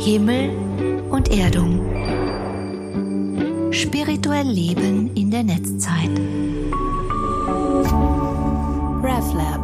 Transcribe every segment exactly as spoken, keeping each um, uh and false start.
Himmel und Erdung. Spirituell leben in der Netzzeit. RevLab.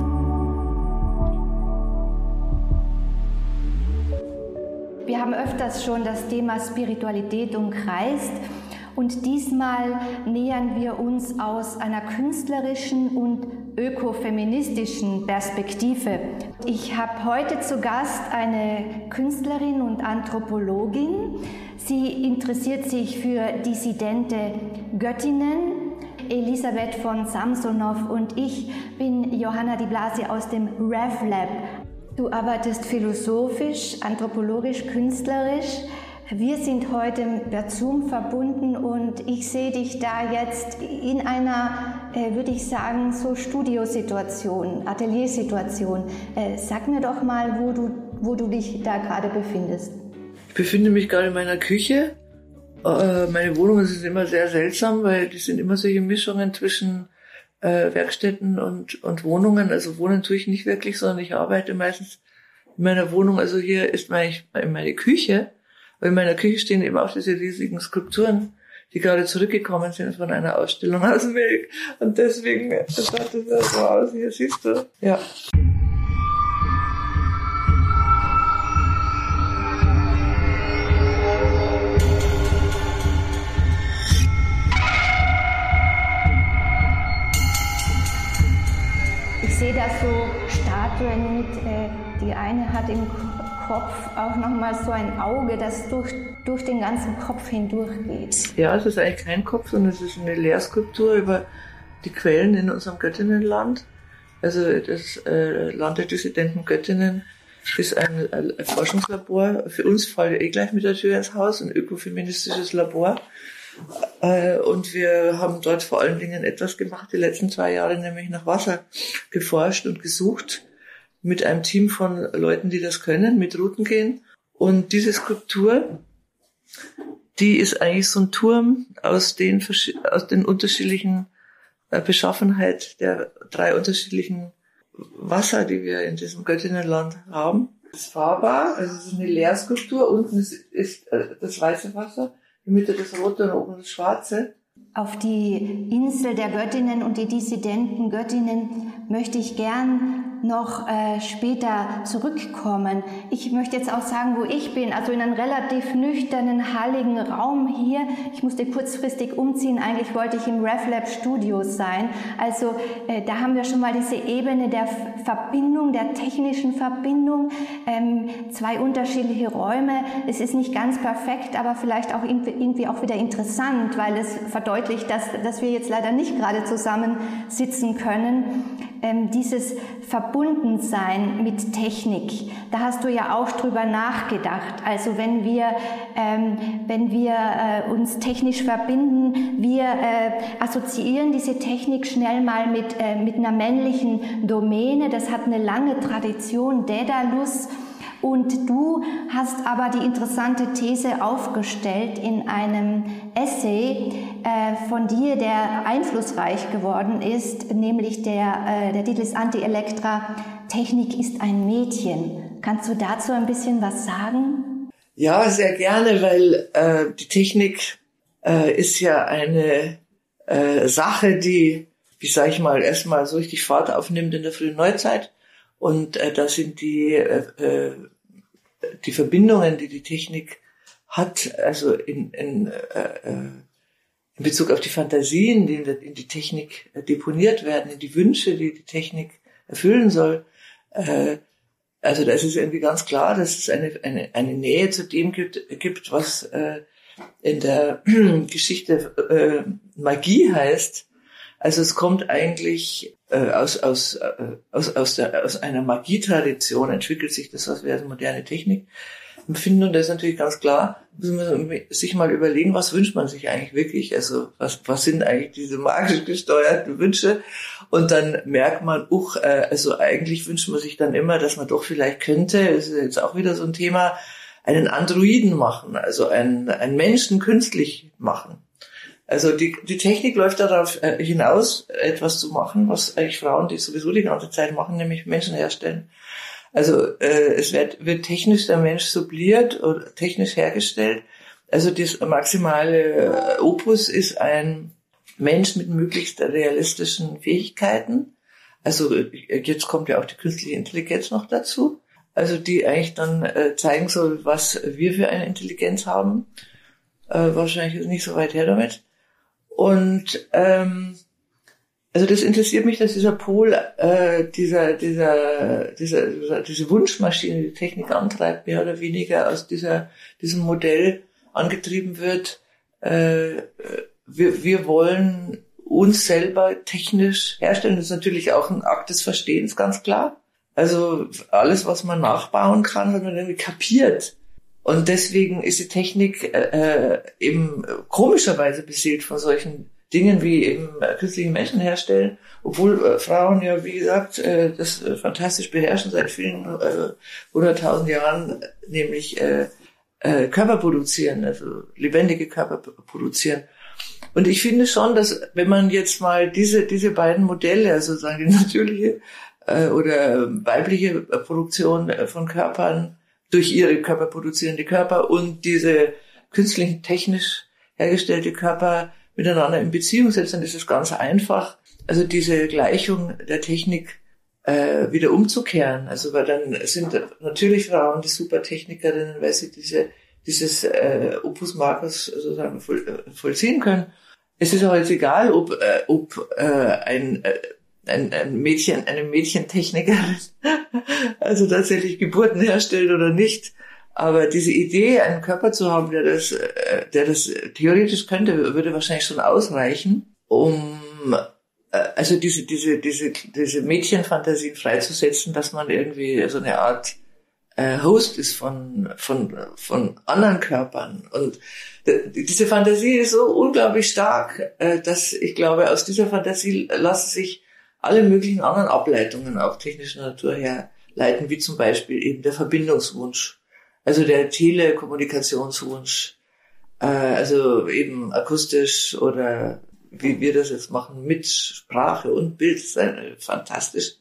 Wir haben öfters schon das Thema Spiritualität umkreist und diesmal nähern wir uns aus einer künstlerischen und ökofeministischen Perspektive. Ich habe heute zu Gast eine Künstlerin und Anthropologin. Sie interessiert sich für dissidente Göttinnen. Elisabeth von Samsonow und ich bin Johanna Di Blasi aus dem RevLab. Du arbeitest philosophisch, anthropologisch, künstlerisch. Wir sind heute per Zoom verbunden und ich sehe dich da jetzt in einer, äh, würde ich sagen, so Studiosituation, Ateliersituation. Äh, sag mir doch mal, wo du, wo du dich da gerade befindest. Ich befinde mich gerade in meiner Küche. Äh, meine Wohnungen sind immer sehr seltsam, weil die sind immer solche Mischungen zwischen äh, Werkstätten und, und Wohnungen. Also wohnen tue ich nicht wirklich, sondern ich arbeite meistens in meiner Wohnung. Also hier ist meine, meine Küche. Und in meiner Küche stehen eben auch diese riesigen Skulpturen, die gerade zurückgekommen sind von einer Ausstellung aus dem Weg. Und deswegen sah das ja so aus. Hier siehst du. Ja. Ich sehe da so Statuen mit, äh, die eine hat im Kopf auch nochmal so ein Auge, das durch, durch den ganzen Kopf hindurch geht. Ja, es ist eigentlich kein Kopf, sondern es ist eine Leerskulptur über die Quellen in unserem Göttinnenland. Also das äh, Land der dissidenten Göttinnen ist ein, ein Forschungslabor. Für uns fällt eh gleich mit der Tür ins Haus, ein ökofeministisches Labor. Äh, und wir haben dort vor allen Dingen etwas gemacht, die letzten zwei Jahre, nämlich nach Wasser geforscht und gesucht. Mit einem Team von Leuten, die das können, mit Routen gehen. Und diese Skulptur, die ist eigentlich so ein Turm aus den, aus den unterschiedlichen äh, Beschaffenheit der drei unterschiedlichen Wasser, die wir in diesem Göttinnenland haben. Es ist fahrbar, also es ist eine Leerskulptur. Unten ist, ist äh, das weiße Wasser, in der Mitte das rote und oben das schwarze. Auf die Insel der Göttinnen und die dissidenten Göttinnen möchte ich gern noch äh, später zurückkommen. Ich möchte jetzt auch sagen, wo ich bin, also in einem relativ nüchternen, halligen Raum hier. Ich musste kurzfristig umziehen, eigentlich wollte ich im RevLab Studios sein. Also äh, da haben wir schon mal diese Ebene der Verbindung, der technischen Verbindung, ähm, zwei unterschiedliche Räume. Es ist nicht ganz perfekt, aber vielleicht auch irgendwie auch wieder interessant, weil es verdeutlicht, dass, dass wir jetzt leider nicht gerade zusammen sitzen können. Ähm, dieses Verbundensein mit Technik, da hast du ja auch drüber nachgedacht. Also wenn wir, ähm, wenn wir äh, uns technisch verbinden, wir äh, assoziieren diese Technik schnell mal mit, äh, mit einer männlichen Domäne. Das hat eine lange Tradition, Daedalus. Und du hast aber die interessante These aufgestellt in einem Essay äh, von dir, der einflussreich geworden ist, nämlich der, äh, der Titel ist Anti-Elektra, Technik ist ein Mädchen. Kannst du dazu ein bisschen was sagen? Ja, sehr gerne, weil äh, die Technik äh, ist ja eine äh, Sache, die, wie sage ich mal, erstmal so richtig Fahrt aufnimmt in der frühen Neuzeit. Und äh, da sind die äh, die Verbindungen, die die Technik hat, also in, in, äh, in Bezug auf die Fantasien, die in, der, in die Technik deponiert werden, in die Wünsche, die die Technik erfüllen soll. Äh, also da ist es irgendwie ganz klar, dass es eine, eine, eine Nähe zu dem gibt, gibt was äh, in der Geschichte äh, Magie heißt. Also es kommt eigentlich äh, aus aus äh, aus aus, der, aus einer Magietradition entwickelt sich das, was wir als moderne Technik empfinden. Und das ist natürlich ganz klar, muss man sich mal überlegen, was wünscht man sich eigentlich wirklich? Also was was sind eigentlich diese magisch gesteuerten Wünsche? Und dann merkt man, uch, äh, also eigentlich wünscht man sich dann immer, dass man doch vielleicht könnte, ist jetzt auch wieder so ein Thema, einen Androiden machen, also einen einen Menschen künstlich machen. Also die, die Technik läuft darauf äh, hinaus, etwas zu machen, was eigentlich Frauen, die sowieso die ganze Zeit machen, nämlich Menschen herstellen. Also äh, es wird, wird technisch der Mensch subliert oder technisch hergestellt. Also das maximale Opus ist ein Mensch mit möglichst realistischen Fähigkeiten. Also jetzt kommt ja auch die künstliche Intelligenz noch dazu. Also die eigentlich dann äh, zeigen soll, was wir für eine Intelligenz haben. Äh, wahrscheinlich ist nicht so weit her damit. Und ähm, also das interessiert mich, dass dieser Pol, äh, dieser, dieser, dieser, dieser, diese Wunschmaschine, die Technik antreibt, mehr oder weniger aus dieser, diesem Modell angetrieben wird. Äh, wir, wir wollen uns selber technisch herstellen. Das ist natürlich auch ein Akt des Verstehens, ganz klar. Also alles, was man nachbauen kann, hat man irgendwie kapiert. Und deswegen ist die Technik äh, eben komischerweise beseelt von solchen Dingen wie eben künstliche Menschen herstellen, obwohl äh, Frauen ja, wie gesagt, äh, das äh, fantastisch beherrschen seit vielen äh, hunderttausend Jahren, nämlich äh, äh, Körper produzieren, also lebendige Körper produzieren. Und ich finde schon, dass wenn man jetzt mal diese diese beiden Modelle, also sagen die natürliche äh, oder weibliche Produktion von Körpern durch ihre körperproduzierende Körper und diese künstlichen, technisch hergestellte Körper miteinander in Beziehung setzen, ist es ganz einfach, also diese Gleichung der Technik äh, wieder umzukehren. Also weil dann sind natürlich Frauen die Supertechnikerinnen, weil sie diese dieses äh, Opus Magnus sozusagen voll, äh, vollziehen können. Es ist auch jetzt egal, ob äh, ob äh, ein äh, ein, ein Mädchen, eine Mädchentechnikerin also tatsächlich Geburten herstellt oder nicht. Aber diese Idee, einen Körper zu haben, der das, der das theoretisch könnte, würde wahrscheinlich schon ausreichen, um also diese diese diese diese Mädchenfantasien freizusetzen, dass man irgendwie so eine Art äh, Host ist von von von anderen Körpern. Und diese Fantasie ist so unglaublich stark, äh, dass ich glaube, aus dieser Fantasie lassen sich alle möglichen anderen Ableitungen auch technischer Natur herleiten, wie zum Beispiel eben der Verbindungswunsch. Also der Telekommunikationswunsch, äh, also eben akustisch oder wie wir das jetzt machen, mit Sprache und Bild, das ist ein, fantastisch.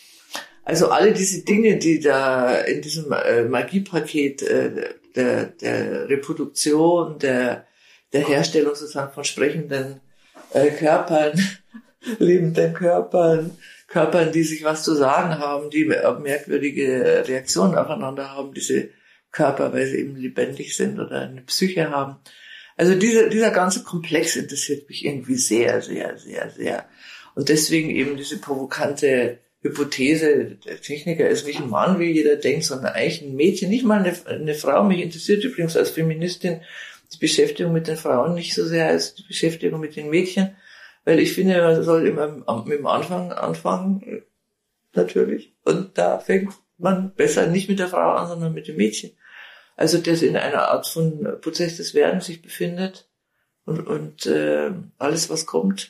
Also alle diese Dinge, die da in diesem äh, Magiepaket äh, der, der Reproduktion, der, der Herstellung sozusagen von sprechenden äh, Körpern, lebenden Körpern, Körpern, die sich was zu sagen haben, die merkwürdige Reaktionen aufeinander haben, diese Körper, weil sie eben lebendig sind oder eine Psyche haben. Also dieser, dieser ganze Komplex interessiert mich irgendwie sehr, sehr, sehr, sehr. Und deswegen eben diese provokante Hypothese, der Techniker ist nicht ein Mann, wie jeder denkt, sondern eigentlich ein Mädchen, nicht mal eine, eine Frau. Mich interessiert übrigens als Feministin die Beschäftigung mit den Frauen nicht so sehr als die Beschäftigung mit den Mädchen, weil ich finde, man soll immer mit dem Anfang anfangen, natürlich. Und da fängt man besser nicht mit der Frau an, sondern mit dem Mädchen. Also das in einer Art von Prozess des Werdens sich befindet und, und äh, alles, was kommt,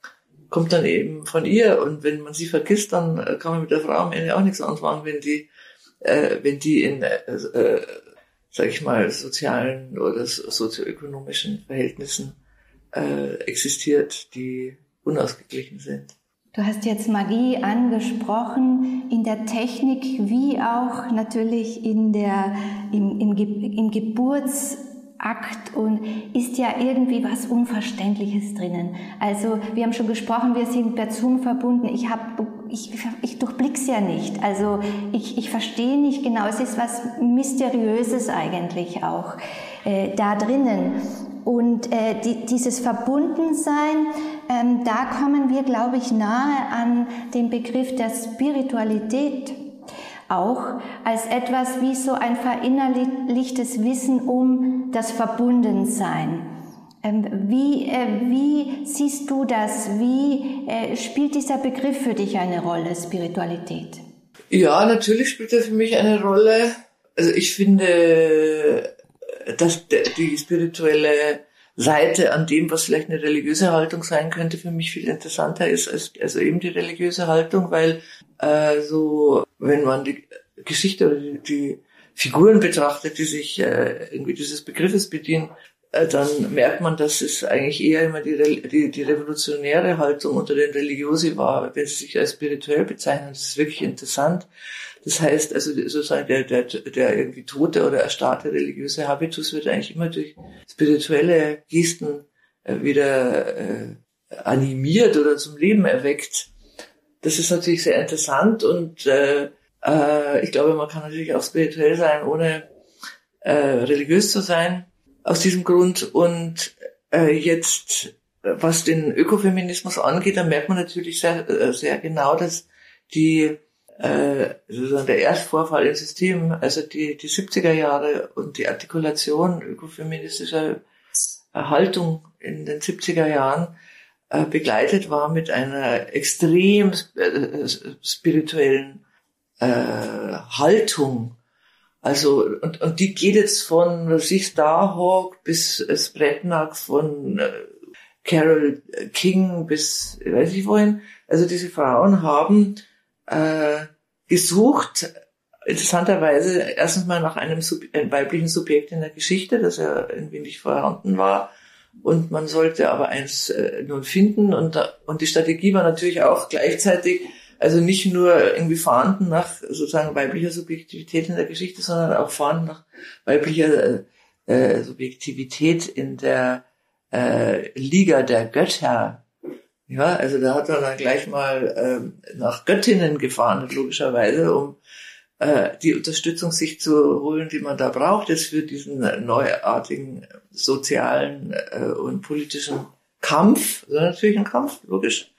kommt dann eben von ihr. Und wenn man sie vergisst, dann kann man mit der Frau am Ende auch nichts anfangen, wenn die, äh, wenn die in, äh, äh, sag ich mal, sozialen oder sozioökonomischen Verhältnissen äh, existiert, die unausgeglichen sind. Du hast jetzt Magie angesprochen, in der Technik wie auch natürlich in der, im, im, im Geburtsakt, und ist ja irgendwie was Unverständliches drinnen. Also wir haben schon gesprochen, wir sind per Zoom verbunden. Ich hab, ich, ich durchblick's ja nicht. Also ich, ich verstehe nicht genau. Es ist was Mysteriöses eigentlich auch äh, da drinnen. Und äh, die, dieses Verbundensein, ähm, da kommen wir, glaube ich, nahe an den Begriff der Spiritualität auch, als etwas wie so ein verinnerlichtes Wissen um das Verbundensein. Ähm, wie, äh, wie siehst du das? Wie äh, spielt dieser Begriff für dich eine Rolle, Spiritualität? Ja, natürlich spielt er für mich eine Rolle. Also ich finde, dass die spirituelle Seite an dem, was vielleicht eine religiöse Haltung sein könnte, für mich viel interessanter ist als also eben die religiöse Haltung, weil äh, so, wenn man die Geschichte oder die, die Figuren betrachtet, die sich äh, irgendwie dieses Begriffes bedienen, äh, dann merkt man, dass es eigentlich eher immer die, die, die revolutionäre Haltung unter den Religiosi war, wenn sie sich als spirituell bezeichnen. Das ist wirklich interessant. Das heißt, also sozusagen der, der, der irgendwie tote oder erstarrte religiöse Habitus wird eigentlich immer durch spirituelle Gesten äh, wieder äh, animiert oder zum Leben erweckt. Das ist natürlich sehr interessant und äh, äh, ich glaube, man kann natürlich auch spirituell sein, ohne äh, religiös zu sein, aus diesem Grund. Und äh, jetzt, was den Ökofeminismus angeht, dann merkt man natürlich sehr, äh, sehr genau, dass die äh, sozusagen der Erstvorfall im System, also die, die siebziger Jahre und die Artikulation ökofeministischer Haltung in den siebziger Jahren äh, begleitet war mit einer extrem äh, spirituellen äh, Haltung. Also, und, und die geht jetzt von sich Starhawk bis Spretnak, von äh, Carole King bis, weiß ich wohin. Also diese Frauen haben äh, gesucht, interessanterweise erstens mal nach einem, Sub- einem weiblichen Subjekt in der Geschichte, das ja irgendwie nicht vorhanden war. Und man sollte aber eins äh, nun finden. Und, und die Strategie war natürlich auch gleichzeitig, also nicht nur irgendwie Fahnden nach sozusagen weiblicher Subjektivität in der Geschichte, sondern auch Fahnden nach weiblicher äh, Subjektivität in der äh, Liga der Götter. Ja, also da hat er dann gleich mal ähm, nach Göttinnen gefahren, logischerweise, um äh, die Unterstützung sich zu holen, die man da braucht, jetzt für diesen neuartigen sozialen äh, und politischen Kampf. Also natürlich ein Kampf, logisch.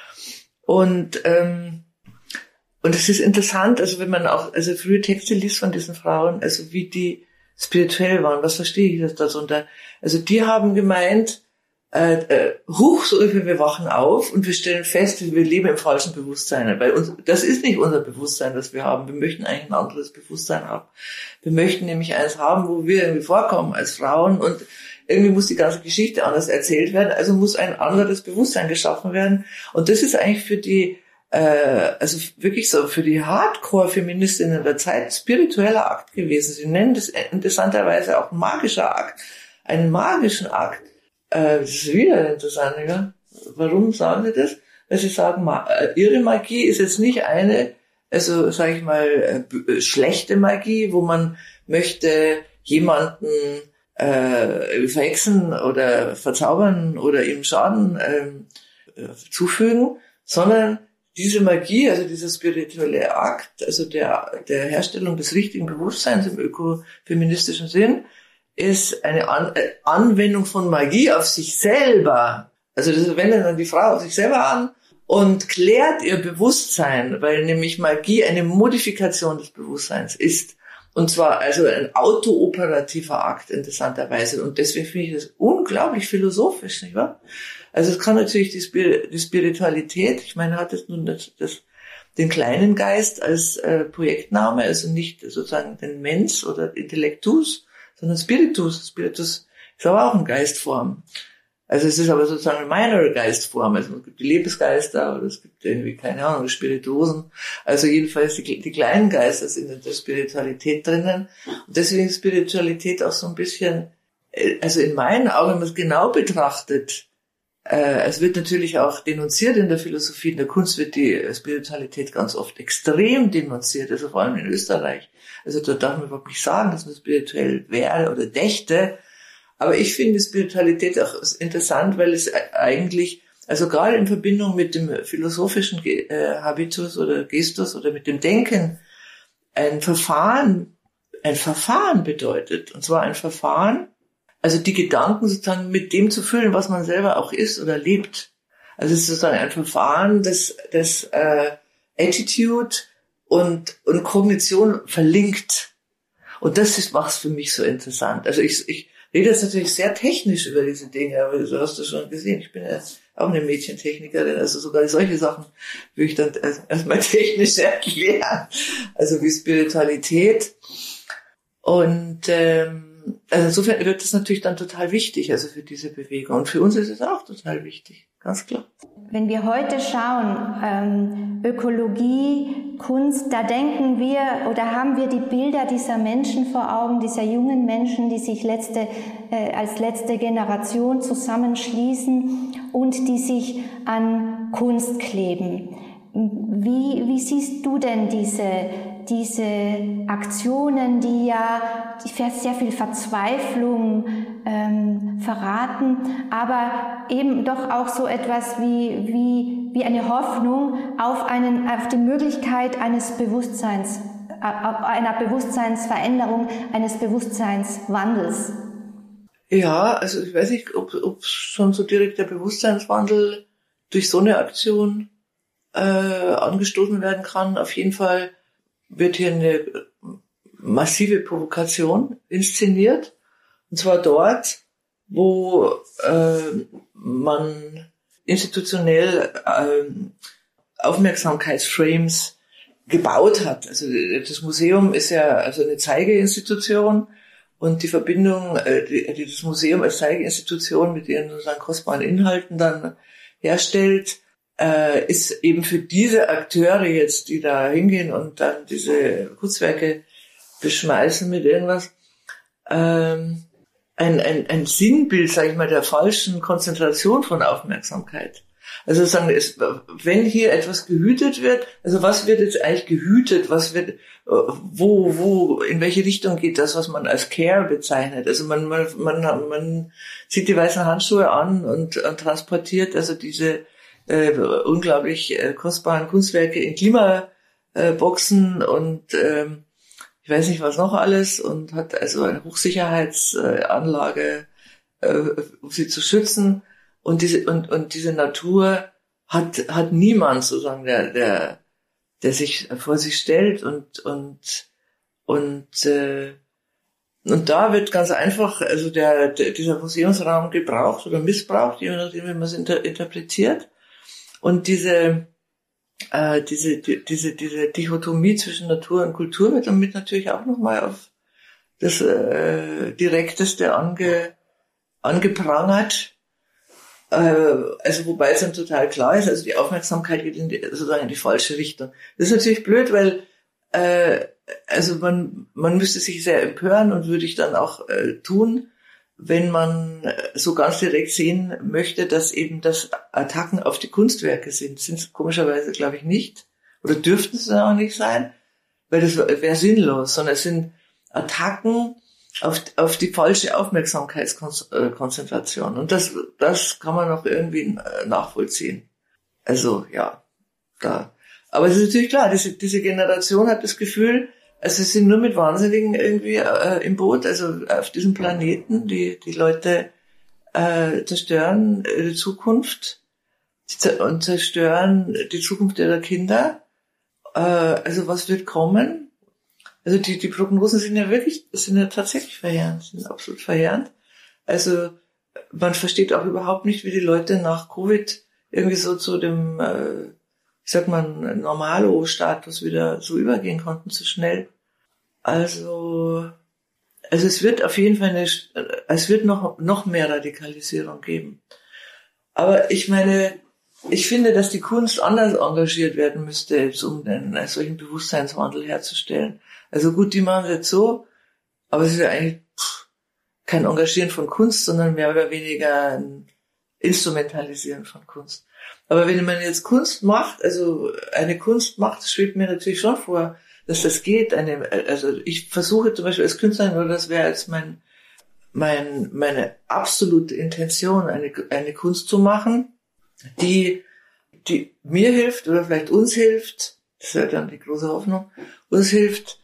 Und ähm, und es ist interessant, also wenn man auch also frühe Texte liest von diesen Frauen, also wie die spirituell waren, was verstehe ich das darunter? Also die haben gemeint, Äh, äh, huch, so ungefähr, wir wachen auf und wir stellen fest, wir leben im falschen Bewusstsein. Weil uns, das ist nicht unser Bewusstsein, das wir haben. Wir möchten eigentlich ein anderes Bewusstsein haben. Wir möchten nämlich eins haben, wo wir irgendwie vorkommen als Frauen und irgendwie muss die ganze Geschichte anders erzählt werden, also muss ein anderes Bewusstsein geschaffen werden. Und das ist eigentlich für die, äh, also wirklich so für die Hardcore-Feministinnen der Zeit spiritueller Akt gewesen. Sie nennen das interessanterweise auch magischer Akt, einen magischen Akt. Das ist wieder interessant, ja. Warum sagen sie das? Weil sie sagen, ihre Magie ist jetzt nicht eine, also sage ich mal, schlechte Magie, wo man möchte jemanden äh, verhexen oder verzaubern oder ihm Schaden äh, zufügen, sondern diese Magie, also dieser spirituelle Akt, also der, der Herstellung des richtigen Bewusstseins im ökofeministischen Sinn, ist eine An- Anwendung von Magie auf sich selber. Also das wendet dann die Frau auf sich selber an und klärt ihr Bewusstsein, weil nämlich Magie eine Modifikation des Bewusstseins ist. Und zwar also ein autooperativer Akt, interessanterweise. Und deswegen finde ich das unglaublich philosophisch, nicht wahr? Also es kann natürlich die, Spir- die Spiritualität, ich meine, hat es nun das, das, den kleinen Geist als äh, Projektname, also nicht sozusagen den Mens oder Intellektus, sondern Spiritus. Spiritus ist aber auch eine Geistform. Also es ist aber sozusagen eine minor Geistform. Also es gibt die Lebensgeister oder es gibt irgendwie, keine Ahnung, Spirituosen. Also jedenfalls die, die kleinen Geister sind in der Spiritualität drinnen. Und deswegen ist Spiritualität auch so ein bisschen, also in meinen Augen, wenn man es genau betrachtet, äh, es wird natürlich auch denunziert in der Philosophie, in der Kunst wird die Spiritualität ganz oft extrem denunziert, also vor allem in Österreich. Also da darf man überhaupt nicht sagen, dass man spirituell wäre oder dächte. Aber ich finde Spiritualität auch interessant, weil es eigentlich, also gerade in Verbindung mit dem philosophischen äh, Habitus oder Gestus oder mit dem Denken, ein Verfahren, ein Verfahren bedeutet. Und zwar ein Verfahren, also die Gedanken sozusagen mit dem zu füllen, was man selber auch ist oder lebt. Also es ist sozusagen ein Verfahren, das, das äh, Attitude und, und Kognition verlinkt. Und das ist, macht's für mich so interessant. Also ich, ich rede jetzt natürlich sehr technisch über diese Dinge, aber so hast du schon gesehen. Ich bin ja auch eine Mädchentechnikerin, also sogar solche Sachen würde ich dann erstmal technisch erklären. Also wie Spiritualität. Und ähm, also insofern wird das natürlich dann total wichtig, also für diese Bewegung. Und für uns ist es auch total wichtig. ganz klar. Wenn wir heute schauen, ähm, Ökologie, Kunst, da denken wir oder haben wir die Bilder dieser Menschen vor Augen, dieser jungen Menschen, die sich letzte, äh, als letzte Generation zusammenschließen und die sich an Kunst kleben. Wie, wie siehst du denn diese, diese Aktionen, die ja die sehr viel Verzweiflung ähm, verraten, aber eben doch auch so etwas wie, wie, wie eine Hoffnung auf, einen, auf die Möglichkeit eines Bewusstseins, einer Bewusstseinsveränderung, eines Bewusstseinswandels? Ja, also ich weiß nicht, ob, ob schon so direkt der Bewusstseinswandel durch so eine Aktion äh, angestoßen werden kann. Auf jeden Fall wird hier eine massive Provokation inszeniert. Und zwar dort, wo äh, man institutionell äh, Aufmerksamkeitsframes gebaut hat. Also das Museum ist ja also eine Zeigeinstitution und die Verbindung, äh, die, die das Museum als Zeigeinstitution mit ihren sozusagen kostbaren Inhalten dann herstellt, äh, ist eben für diese Akteure jetzt, die da hingehen und dann diese Kunstwerke beschmeißen mit irgendwas, ähm, ein, ein, ein Sinnbild, sage ich mal, der falschen Konzentration von Aufmerksamkeit. Also sagen wir, es, wenn hier etwas gehütet wird, also was wird jetzt eigentlich gehütet, was wird, wo, wo, in welche Richtung geht das, was man als Care bezeichnet? Also man, man, man, man zieht die weißen Handschuhe an und, und transportiert also diese äh, unglaublich äh, kostbaren Kunstwerke in Klimaboxen äh, und ähm, ich weiß nicht was noch alles und hat also eine Hochsicherheitsanlage, äh, um sie zu schützen. Und diese und und diese Natur hat hat niemand sozusagen, der der der sich vor sich stellt und und und äh, und da wird ganz einfach also der, der dieser Museumsraum gebraucht oder missbraucht, je nachdem wie man es inter, interpretiert. Und diese äh, diese die, diese diese Dichotomie zwischen Natur und Kultur wird damit natürlich auch nochmal auf das äh, Direkteste ange angeprangert. Also wobei es dann total klar ist, also die Aufmerksamkeit geht in die, sozusagen in die falsche Richtung. Das ist natürlich blöd, weil äh, also man man müsste sich sehr empören und würde ich dann auch äh, tun, wenn man so ganz direkt sehen möchte, dass eben das Attacken auf die Kunstwerke sind. Sind es komischerweise, glaube ich, nicht oder dürften es auch nicht sein, weil das wäre sinnlos, sondern es sind Attacken auf, auf die falsche Aufmerksamkeitskonzentration. Und das, das kann man noch irgendwie nachvollziehen. Also, ja, da. Aber es ist natürlich klar, diese, diese Generation hat das Gefühl, also sie sind nur mit Wahnsinnigen irgendwie äh, im Boot, also auf diesem Planeten, die, die Leute äh, zerstören die Zukunft und zerstören die Zukunft ihrer Kinder. Äh, also was wird kommen? Also die, die Prognosen sind ja wirklich, sind ja tatsächlich verheerend, sind absolut verheerend. Also man versteht auch überhaupt nicht, wie die Leute nach Covid irgendwie so zu dem, äh, ich sag mal, Normalo-Status wieder so übergehen konnten, so schnell. Also, also es wird auf jeden Fall eine, es wird noch, noch mehr Radikalisierung geben. Aber ich meine, ich finde, dass die Kunst anders engagiert werden müsste, um einen solchen Bewusstseinswandel herzustellen. Also gut, die machen es jetzt so, aber es ist ja eigentlich pff, kein Engagieren von Kunst, sondern mehr oder weniger ein Instrumentalisieren von Kunst. Aber wenn man jetzt Kunst macht, also eine Kunst macht, das schwebt mir natürlich schon vor, dass das geht. Eine, also ich versuche zum Beispiel als Künstlerin, oder das wäre jetzt mein, mein, meine absolute Intention, eine, eine Kunst zu machen, die, die mir hilft oder vielleicht uns hilft, das wäre dann die große Hoffnung, uns hilft,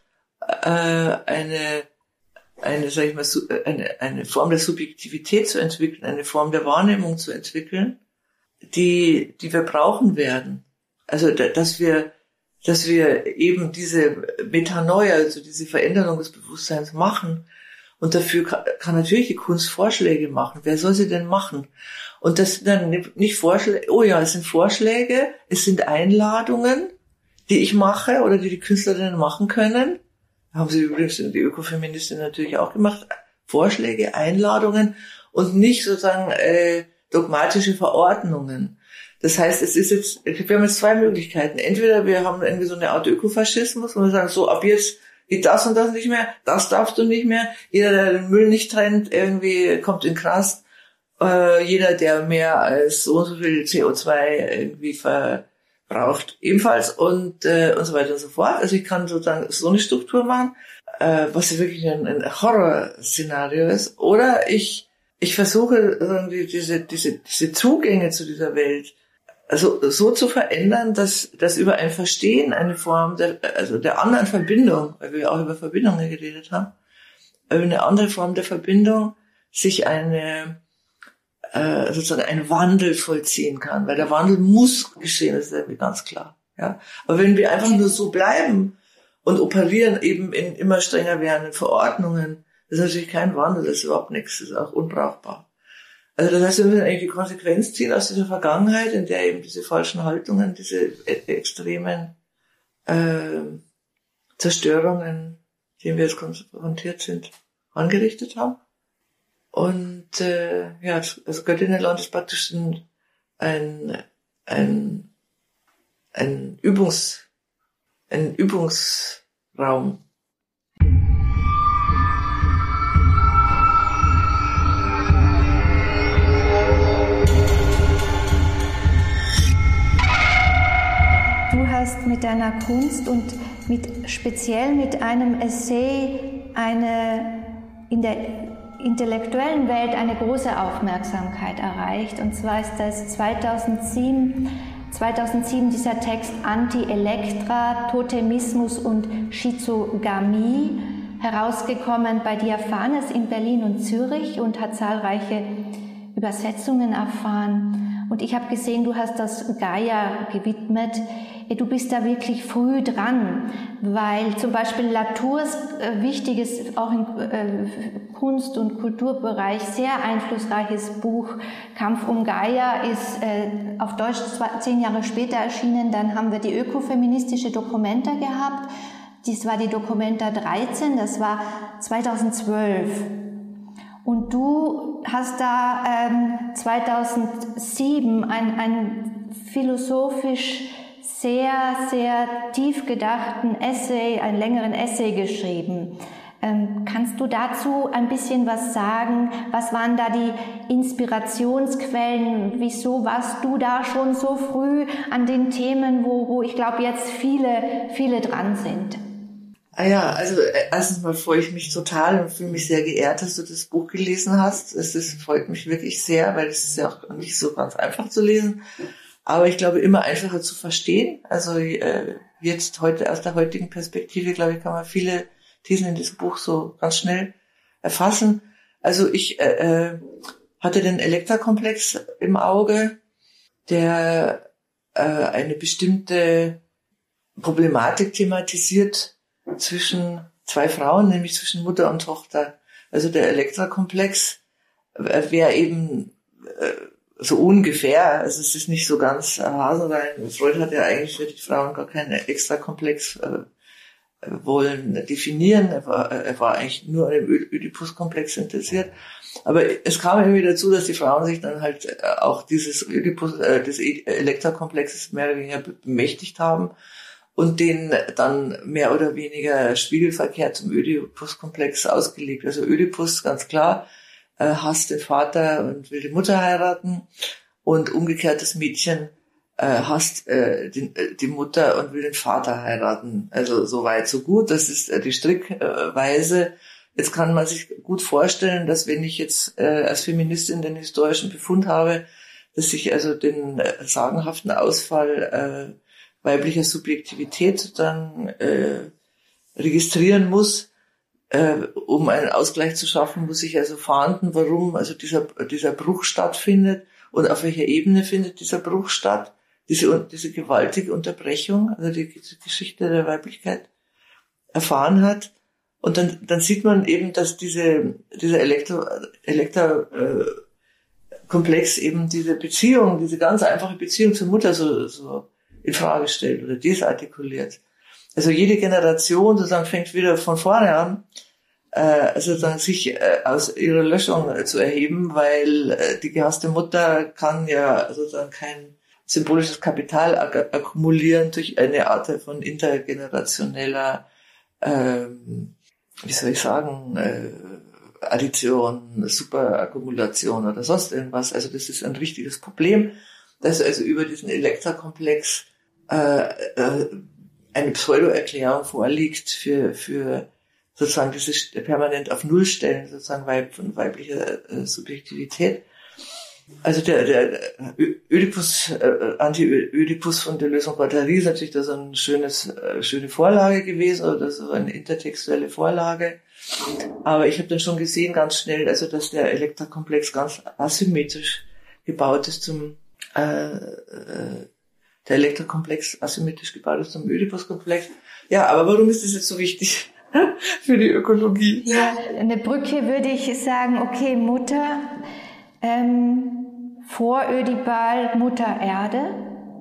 eine, eine, sag ich mal, eine, eine Form der Subjektivität zu entwickeln, eine Form der Wahrnehmung zu entwickeln, die, die wir brauchen werden. Also, dass wir, dass wir eben diese Metanoia, also diese Veränderung des Bewusstseins machen. Und dafür kann, kann natürlich die Kunst Vorschläge machen. Wer soll sie denn machen? Und das sind dann nicht Vorschläge, oh ja, es sind Vorschläge, es sind Einladungen, die ich mache oder die die Künstlerinnen machen können. Haben sie übrigens die Ökofeministin natürlich auch gemacht. Vorschläge, Einladungen und nicht sozusagen äh, dogmatische Verordnungen. Das heißt, es ist jetzt, wir haben jetzt zwei Möglichkeiten. Entweder wir haben irgendwie so eine Art Ökofaschismus, wo wir sagen, so ab jetzt geht das und das nicht mehr, das darfst du nicht mehr. Jeder, der den Müll nicht trennt, irgendwie kommt in den Knast. Äh, jeder, der mehr als so und so viel C O zwei irgendwie verbraucht, ebenfalls und äh, und so weiter und so fort. Also ich kann sozusagen so eine Struktur machen, äh, was wirklich ein, ein Horrorszenario ist. Oder ich ich versuche irgendwie diese diese diese Zugänge zu dieser Welt also so zu verändern, dass dass über ein Verstehen eine Form der also der anderen Verbindung, weil wir auch über Verbindungen geredet haben, über eine andere Form der Verbindung sich eine äh, sozusagen ein Wandel vollziehen kann, weil der Wandel muss geschehen, das ist irgendwie ganz klar. Ja, aber wenn wir einfach nur so bleiben und operieren eben in immer strenger werdenden Verordnungen, das ist natürlich kein Wandel, das ist überhaupt nichts, das ist auch unbrauchbar. Also das heißt, wir müssen eigentlich die Konsequenz ziehen aus dieser Vergangenheit, in der eben diese falschen Haltungen, diese e- extremen äh, Zerstörungen, denen wir jetzt konfrontiert sind, angerichtet haben. Und äh, ja, also Göttinnenland ist praktisch ein ein ein, ein Übungs ein Übungsraum. Du hast mit deiner Kunst und mit, speziell mit einem Essay eine, in der intellektuellen Welt eine große Aufmerksamkeit erreicht. Und zwar ist das zweitausendsieben, zweitausendsieben dieser Text Anti-Elektra, Totemismus und Schizogamie, herausgekommen bei Diaphanes in Berlin und Zürich und hat zahlreiche Übersetzungen erfahren. Und ich habe gesehen, du hast das Gaia gewidmet. Du bist da wirklich früh dran, weil zum Beispiel Latours äh, wichtiges, auch im äh, Kunst- und Kulturbereich, sehr einflussreiches Buch Kampf um Gaia ist äh, auf Deutsch zwei, zehn Jahre später erschienen. Dann haben wir die ökofeministische Documenta gehabt. Dies war die Documenta dreizehn, das war zweitausendzwölf. Und du hast da ähm, zweitausendsieben ein, ein philosophisch sehr, sehr tief gedachten Essay, einen längeren Essay geschrieben. Ähm, kannst du dazu ein bisschen was sagen? Was waren da die Inspirationsquellen? Wieso warst du da schon so früh an den Themen, wo, wo ich glaube jetzt viele, viele dran sind? Ah ja, also erstens mal freue ich mich total und fühle mich sehr geehrt, dass du das Buch gelesen hast. Es ist, freut mich wirklich sehr, weil es ist ja auch nicht so ganz einfach zu lesen, aber ich glaube immer einfacher zu verstehen. Also äh, jetzt heute aus der heutigen Perspektive, glaube ich, kann man viele Thesen in diesem Buch so ganz schnell erfassen. Also ich äh, hatte den Elektra-Komplex im Auge, der äh, eine bestimmte Problematik thematisiert zwischen zwei Frauen, nämlich zwischen Mutter und Tochter. Also der Elektra-Komplex wäre eben äh, so ungefähr, also es ist nicht so ganz hasenrein. Freud hat ja eigentlich für die Frauen gar keinen Extra-Komplex äh, wollen definieren. Er war, er war eigentlich nur an dem Ödipus-Komplex interessiert. Aber es kam irgendwie dazu, dass die Frauen sich dann halt auch dieses Ödipus, äh, des Elektra-Komplexes mehr oder weniger bemächtigt haben und den dann mehr oder weniger spiegelverkehrt zum Ödipus-Komplex ausgelegt. Also Ödipus, ganz klar, äh, hasst den Vater und will die Mutter heiraten, und umgekehrt das Mädchen äh, hasst äh, die, die Mutter und will den Vater heiraten. Also so weit, so gut. Das ist äh, die Strickweise. Jetzt kann man sich gut vorstellen, dass wenn ich jetzt äh, als Feministin den historischen Befund habe, dass ich also den äh, sagenhaften Ausfall äh, weiblicher Subjektivität dann äh, registrieren muss, äh, um einen Ausgleich zu schaffen, muss ich also fahnden, warum also dieser dieser Bruch stattfindet und auf welcher Ebene findet dieser Bruch statt, diese diese gewaltige Unterbrechung, also die, die Geschichte der Weiblichkeit erfahren hat. Und dann dann sieht man eben, dass diese dieser Elektro Elektro äh, Komplex eben diese Beziehung, diese ganz einfache Beziehung zur Mutter so so in Frage stellt oder desartikuliert. Also jede Generation sozusagen fängt wieder von vorne an äh, also dann sich äh, aus ihrer Löschung äh, zu erheben, weil äh, die gehasste Mutter kann ja sozusagen kein symbolisches Kapital ak- akkumulieren durch eine Art von intergenerationeller, ähm, wie soll ich sagen, äh, Addition, Superakkumulation oder sonst irgendwas. Also das ist ein richtiges Problem, dass also über diesen Elektra-Komplex äh, äh, eine Pseudo-Erklärung vorliegt für für sozusagen dieses permanent auf Null stellen, sozusagen Weib, von weiblicher äh, Subjektivität. Also der, der Ödipus, äh, Anti-Ödipus von Deleuze und Guattari ist natürlich da so eine schönes, äh, schöne Vorlage gewesen, oder so eine intertextuelle Vorlage. Aber ich habe dann schon gesehen, ganz schnell, also dass der Elektra-Komplex ganz asymmetrisch gebaut ist zum, äh, äh, der Elektra-Komplex asymmetrisch gebaut ist zum Ödipus-Komplex. Ja, aber warum ist das jetzt so wichtig für die Ökologie? Ja, eine Brücke würde ich sagen, okay, Mutter, ähm, vor Ödipal Mutter Erde.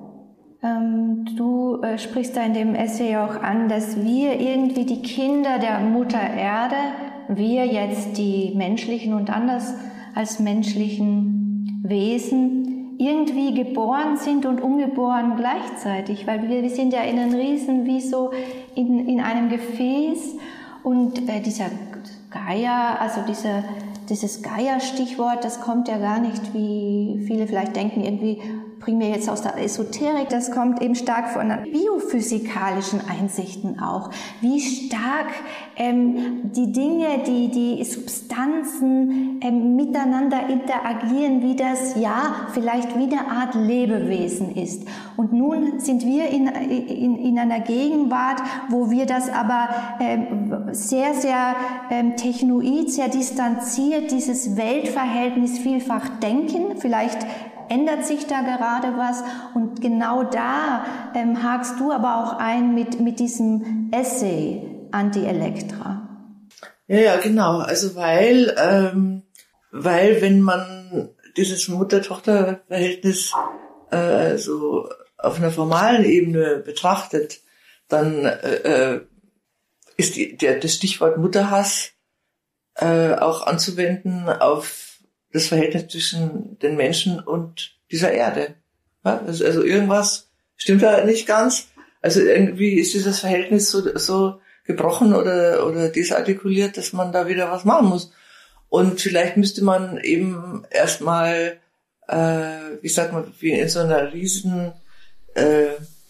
Ähm, du äh, sprichst da in dem Essay auch an, dass wir irgendwie die Kinder der Mutter Erde, wir jetzt die menschlichen und anders als menschlichen Wesen, irgendwie geboren sind und ungeboren gleichzeitig, weil wir, wir sind ja in einem Riesen, wie so in, in einem Gefäß, und äh, dieser Gaia, also dieser Dieses Gaia-Stichwort, das kommt ja gar nicht, wie viele vielleicht denken, irgendwie primär jetzt aus der Esoterik, das kommt eben stark von biophysikalischen Einsichten auch. Wie stark ähm, die Dinge, die, die Substanzen ähm, miteinander interagieren, wie das ja vielleicht wie eine Art Lebewesen ist. Und nun sind wir in, in, in einer Gegenwart, wo wir das aber ähm, sehr, sehr ähm, technoid, sehr distanziert, dieses Weltverhältnis vielfach denken. Vielleicht ändert sich da gerade was, und genau da ähm, hakst du aber auch ein mit, mit diesem Essay Anti-Elektra. Ja, ja, genau. Also weil, ähm, weil wenn man dieses Mutter-Tochter-Verhältnis äh, so auf einer formalen Ebene betrachtet, dann äh, ist die, der, das Stichwort Mutterhass äh, auch anzuwenden auf das Verhältnis zwischen den Menschen und dieser Erde. Ja, also, also irgendwas stimmt da nicht ganz. Also irgendwie ist dieses Verhältnis so, so gebrochen oder, oder desartikuliert, dass man da wieder was machen muss. Und vielleicht müsste man eben erstmal, äh, wie sagt man, wie in so einer riesen äh,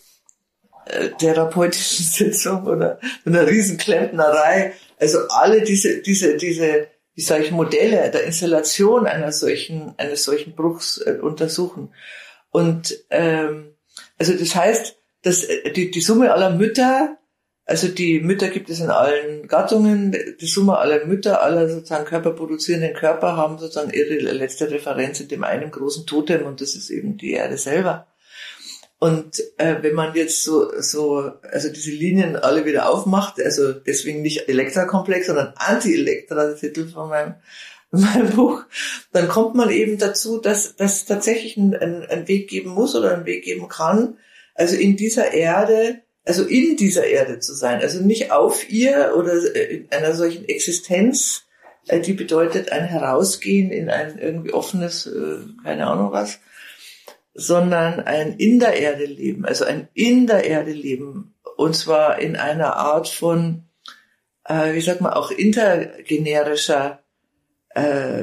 äh, therapeutischen Sitzung oder so einer riesen Klempnerei, also alle diese, diese, diese wie sage ich, Modelle der Installation einer solchen, eines solchen Bruchs äh, untersuchen. Und ähm, also das heißt, dass die, die Summe aller Mütter, also die Mütter gibt es in allen Gattungen, die Summe aller Mütter, aller sozusagen körperproduzierenden Körper haben sozusagen ihre letzte Referenz in dem einen großen Totem, und das ist eben die Erde selber. Und äh, wenn man jetzt so, so, also diese Linien alle wieder aufmacht, also deswegen nicht Elektra-Komplex, sondern Anti-Elektra, der Titel von meinem, meinem Buch, dann kommt man eben dazu, dass dass tatsächlich ein, ein, ein Weg geben muss oder einen Weg geben kann, also in dieser Erde, also in dieser Erde zu sein, also nicht auf ihr oder in einer solchen Existenz, äh, die bedeutet ein Herausgehen in ein irgendwie offenes, äh, keine Ahnung was, sondern ein in der Erde leben, also ein in der Erde leben, und zwar in einer Art von, äh, wie sagt man, auch intergenerischer äh,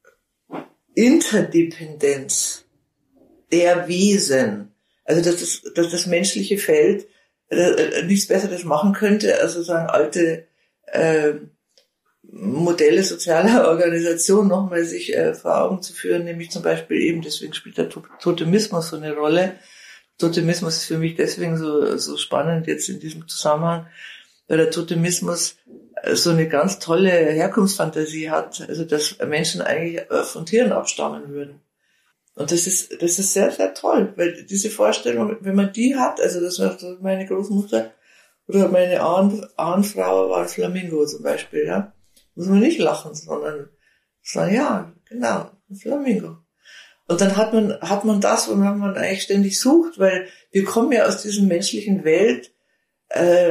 Interdependenz der Wesen. Also dass das, dass das menschliche Feld äh, nichts Besseres machen könnte, als sozusagen alte äh, Modelle sozialer Organisation nochmal sich äh, vor Augen zu führen, nämlich zum Beispiel eben, deswegen spielt der Totemismus so eine Rolle. Totemismus ist für mich deswegen so, so spannend jetzt in diesem Zusammenhang, weil der Totemismus äh, so eine ganz tolle Herkunftsfantasie hat, also dass Menschen eigentlich äh, von Tieren abstammen würden. Und das ist, das ist sehr, sehr toll, weil diese Vorstellung, wenn man die hat, also das war meine Großmutter oder meine Ahn, Ahnfrau war ein Flamingo zum Beispiel, ja. Muss man nicht lachen, sondern sagen, ja, genau, ein Flamingo. Und dann hat man, hat man das, wonach man eigentlich ständig sucht, weil wir kommen ja aus dieser menschlichen Welt, äh,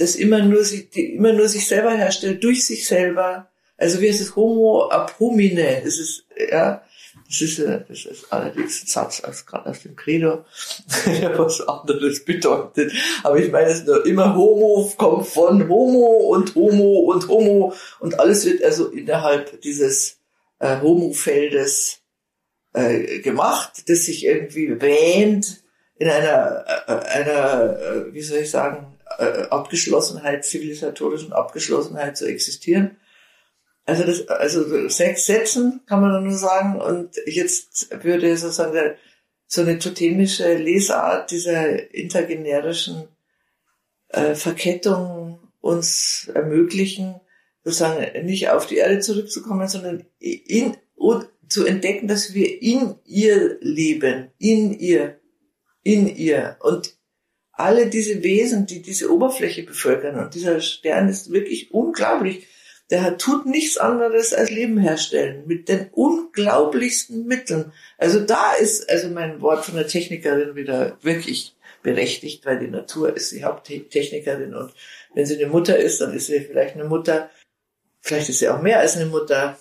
das immer nur, sich, die immer nur sich selber herstellt, durch sich selber. Also wie ist es? Homo ab homine. Das ist, ja, das ist, das ist allerdings ein Satz aus, gerade aus dem Credo, der was anderes bedeutet. Aber ich meine, es ist nur immer Homo, kommt von Homo und Homo und Homo und alles wird also innerhalb dieses äh, Homo-Feldes äh, gemacht, das sich irgendwie wähnt in einer, äh, einer, äh, wie soll ich sagen, äh, Abgeschlossenheit, zivilisatorischen Abgeschlossenheit zu existieren. Also das, also sechs Sätzen kann man dann nur sagen, und jetzt würde sozusagen der, so eine totemische Lesart dieser intergenerischen äh, Verkettung uns ermöglichen, sozusagen nicht auf die Erde zurückzukommen, sondern in, und zu entdecken, dass wir in ihr leben, in ihr, in ihr. Und alle diese Wesen, die diese Oberfläche bevölkern, und dieser Stern ist wirklich unglaublich. Der tut nichts anderes als Leben herstellen, mit den unglaublichsten Mitteln. Also da ist also mein Wort von der Technikerin wieder wirklich berechtigt, weil die Natur ist die Haupttechnikerin, und wenn sie eine Mutter ist, dann ist sie vielleicht eine Mutter, vielleicht ist sie auch mehr als eine Mutter,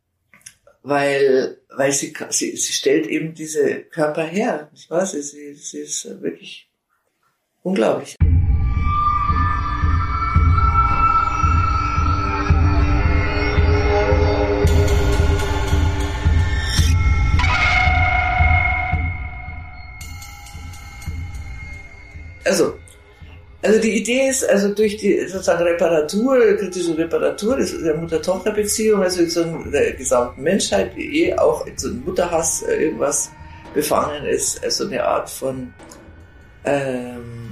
weil weil sie sie, sie stellt eben diese Körper her. Ich weiß, sie, sie ist wirklich unglaublich. Also, also die Idee ist, also durch die sozusagen Reparatur, kritische Reparatur der Mutter-Tochter-Beziehung, also in der gesamten Menschheit, die eh auch in so einem Mutterhass irgendwas befangen ist, also eine Art von, ähm,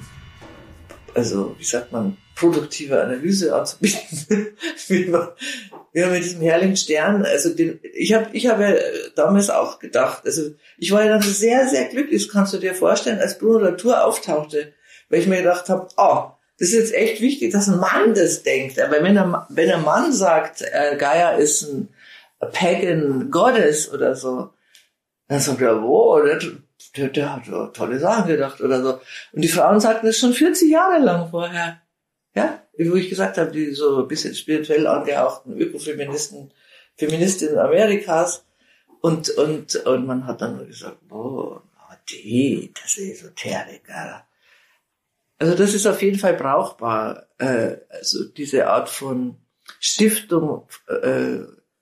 also wie sagt man, produktive Analyse anzubieten. wie man, wie man mit diesem herrlichen Stern, also den, ich habe ich hab ja damals auch gedacht, also ich war ja dann sehr, sehr glücklich, das kannst du dir vorstellen, als Bruno Latour auftauchte, weil ich mir gedacht habe, oh, das ist jetzt echt wichtig, dass ein Mann das denkt. Aber wenn er, wenn ein Mann sagt, äh, Gaia ist ein Pagan Goddess oder so, dann sagt er, wow, der, der, der hat so tolle Sachen gedacht oder so. Und die Frauen sagten das schon vierzig Jahre lang vorher. Ja, wie ich gesagt habe, die so ein bisschen spirituell angehauchten Ökofeministen, Feministinnen Amerikas. Und, und, und man hat dann nur gesagt, oh, die, das ist Esoteriker. Also das ist auf jeden Fall brauchbar, äh, also diese Art von Stiftung äh,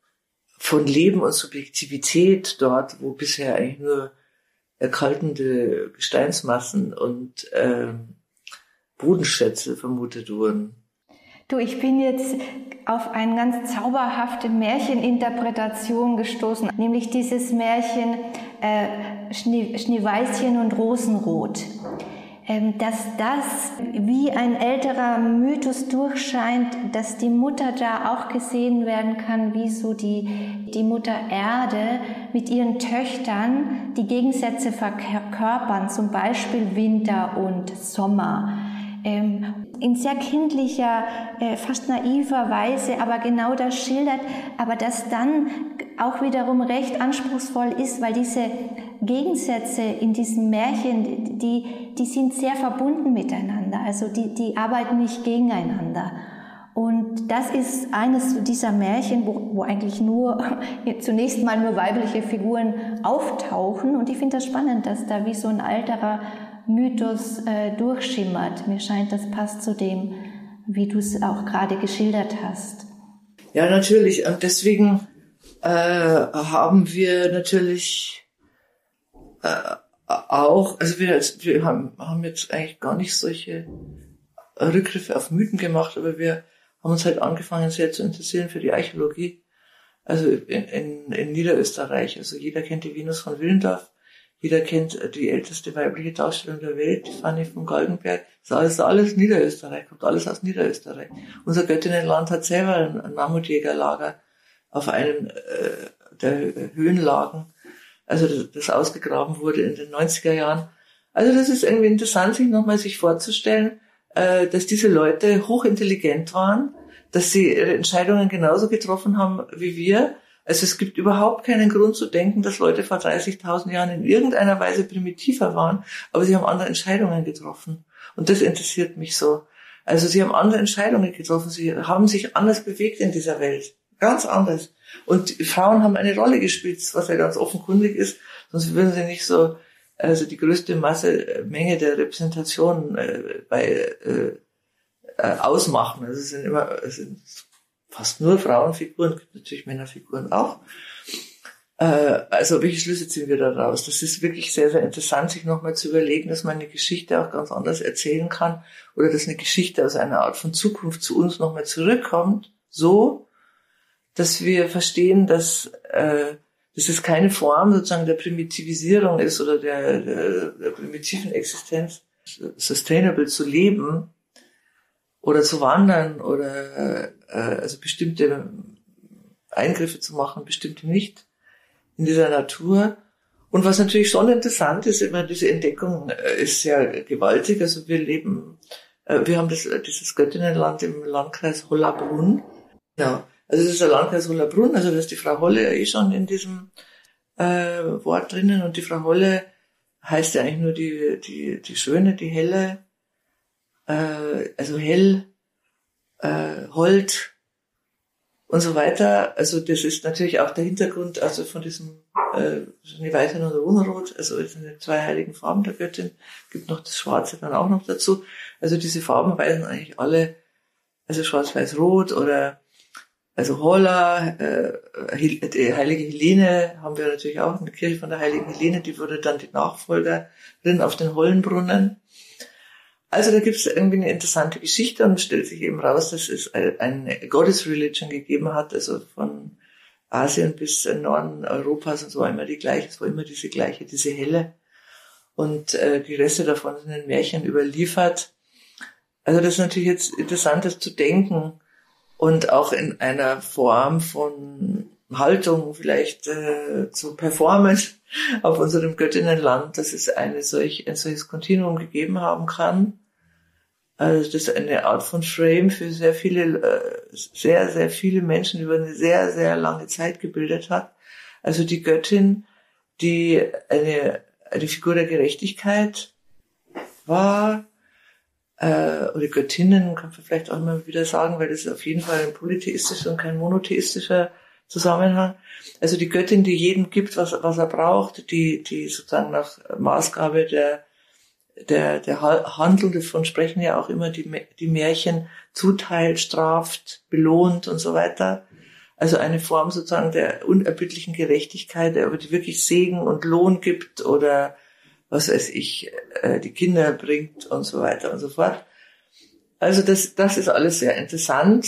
von Leben und Subjektivität dort, wo bisher eigentlich nur erkaltende Gesteinsmassen und äh, Bodenschätze vermutet wurden. Du, ich bin jetzt auf eine ganz zauberhafte Märcheninterpretation gestoßen, nämlich dieses Märchen äh, Schnee, Schneeweißchen und Rosenrot. Dass das wie ein älterer Mythos durchscheint, dass die Mutter da auch gesehen werden kann, wie so die, die Mutter Erde mit ihren Töchtern die Gegensätze verkörpern, zum Beispiel Winter und Sommer. In sehr kindlicher, fast naiver Weise, aber genau das schildert, aber das dann auch wiederum recht anspruchsvoll ist, weil diese Gegensätze in diesem Märchen, die, die sind sehr verbunden miteinander, also die, die arbeiten nicht gegeneinander. Und das ist eines dieser Märchen, wo, wo eigentlich nur, zunächst mal nur weibliche Figuren auftauchen, und ich finde das spannend, dass da wie so ein alterer Mythos äh, durchschimmert. Mir scheint, das passt zu dem, wie du es auch gerade geschildert hast. Ja, natürlich. Und deswegen äh, haben wir natürlich äh, auch, also wir, wir haben, haben jetzt eigentlich gar nicht solche Rückgriffe auf Mythen gemacht, aber wir haben uns halt angefangen, sehr zu interessieren für die Archäologie. Also in, in, in Niederösterreich. Also jeder kennt die Venus von Willendorf. Jeder kennt die älteste weibliche Darstellung der Welt, die Fanny von Galgenberg. Das ist alles, alles Niederösterreich, kommt alles aus Niederösterreich. Unser Göttinnenland hat selber ein, ein Mammutjägerlager auf einem äh, der Höhenlagen, also das, das ausgegraben wurde in den neunziger Jahren. Also das ist irgendwie interessant, sich nochmal sich vorzustellen, äh, dass diese Leute hochintelligent waren, dass sie ihre Entscheidungen genauso getroffen haben wie wir. Also es gibt überhaupt keinen Grund zu denken, dass Leute vor dreißigtausend Jahren in irgendeiner Weise primitiver waren, aber sie haben andere Entscheidungen getroffen. Und das interessiert mich so. Also sie haben andere Entscheidungen getroffen, sie haben sich anders bewegt in dieser Welt. Ganz anders. Und die Frauen haben eine Rolle gespielt, was ja ganz offenkundig ist, sonst würden sie nicht so, also die größte Masse, Menge der Repräsentation äh, bei äh, äh, ausmachen. Also es sind immer, es sind fast nur Frauenfiguren, gibt natürlich Männerfiguren auch. Äh, also welche Schlüsse ziehen wir da raus? Das ist wirklich sehr, sehr interessant, sich nochmal zu überlegen, dass man eine Geschichte auch ganz anders erzählen kann oder dass eine Geschichte aus einer Art von Zukunft zu uns nochmal zurückkommt, so, dass wir verstehen, dass, äh, dass es keine Form sozusagen der Primitivisierung ist oder der, der, der primitiven Existenz, sustainable zu leben oder zu wandern oder äh, also bestimmte Eingriffe zu machen, bestimmte nicht in dieser Natur. Und was natürlich schon interessant ist, immer diese Entdeckung ist sehr gewaltig. Also wir leben, äh, wir haben das, dieses Göttinnenland im Landkreis Hollabrunn. Ja. Also es ist der Landkreis Hollabrunn, also da ist die Frau Holle ja eh schon in diesem äh, Wort drinnen und die Frau Holle heißt ja eigentlich nur die die die Schöne, die Helle, äh, also hell, äh, hold und so weiter. Also das ist natürlich auch der Hintergrund also von diesem äh, Schneeweißchen und Rosenrot, also es sind zwei heiligen Farben der Göttin, gibt noch das Schwarze dann auch noch dazu. Also diese Farben weisen eigentlich alle, also schwarz-weiß-rot oder also Holla, äh, die heilige Helene haben wir natürlich auch in der Kirche von der heiligen Helene, die wurde dann die Nachfolgerin auf den Hollenbrunnen. Also da gibt es irgendwie eine interessante Geschichte und stellt sich eben raus, dass es eine Goddess Religion gegeben hat, also von Asien bis Norden Europas und so war immer die gleiche, es war immer diese gleiche, diese helle. Und äh, die Reste davon sind in Märchen überliefert. Also das ist natürlich jetzt interessant, das zu denken, und auch in einer Form von Haltung vielleicht äh, zu performen auf unserem Göttinnenland, dass es eine solch, ein solches Kontinuum gegeben haben kann. Also das ist eine Art von Frame für sehr viele, äh, sehr, sehr viele Menschen über eine sehr, sehr lange Zeit gebildet hat. Also die Göttin, die eine, eine Figur der Gerechtigkeit war, oder Göttinnen, kann man vielleicht auch immer wieder sagen, weil das ist auf jeden Fall ein polytheistischer und kein monotheistischer Zusammenhang. Also die Göttin, die jedem gibt, was, was er braucht, die, die sozusagen nach Maßgabe der, der, der Handlung, davon sprechen ja auch immer die, die Märchen, zuteilt, straft, belohnt und so weiter. Also eine Form sozusagen der unerbittlichen Gerechtigkeit, aber die wirklich Segen und Lohn gibt oder was weiß ich, äh, die Kinder bringt und so weiter und so fort. Also das, das ist alles sehr interessant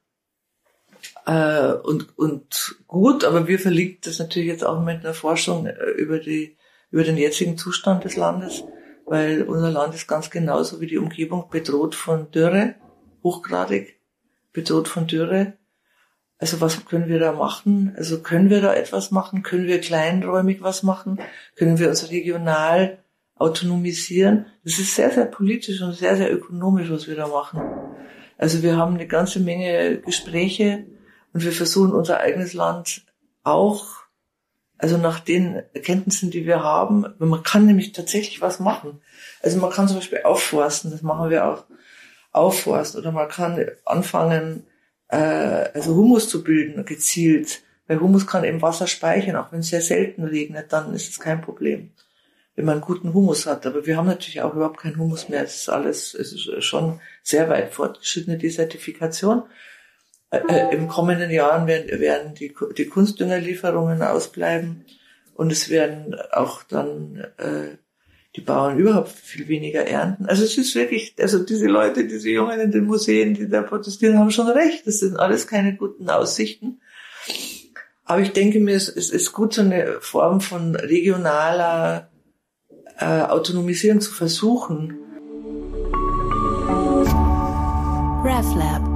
äh, und, und gut, aber wir verlinken das natürlich jetzt auch mit einer Forschung äh, über die, über den jetzigen Zustand des Landes, weil unser Land ist ganz genauso wie die Umgebung bedroht von Dürre, hochgradig bedroht von Dürre. Also was können wir da machen? Also können wir da etwas machen? Können wir kleinräumig was machen? Können wir uns regional autonomisieren? Das ist sehr, sehr politisch und sehr, sehr ökonomisch, was wir da machen. Also wir haben eine ganze Menge Gespräche und wir versuchen unser eigenes Land auch, also nach den Erkenntnissen, die wir haben, man kann nämlich tatsächlich was machen. Also man kann zum Beispiel aufforsten, das machen wir auch, aufforsten, oder man kann anfangen, also Humus zu bilden, gezielt. Weil Humus kann eben Wasser speichern, auch wenn es sehr selten regnet, dann ist es kein Problem, wenn man guten Humus hat. Aber wir haben natürlich auch überhaupt keinen Humus mehr. Es ist alles, es ist schon sehr weit fortgeschrittene Desertifikation. Äh, Im kommenden Jahren werden, werden die, die Kunstdüngerlieferungen ausbleiben und es werden auch dann äh, die Bauern überhaupt viel weniger ernten. Also es ist wirklich, also diese Leute, diese Jungen in den Museen, die da protestieren, haben schon recht. Das sind alles keine guten Aussichten. Aber ich denke mir, es, es ist gut, so eine Form von regionaler äh, Autonomisierung zu versuchen. RefLab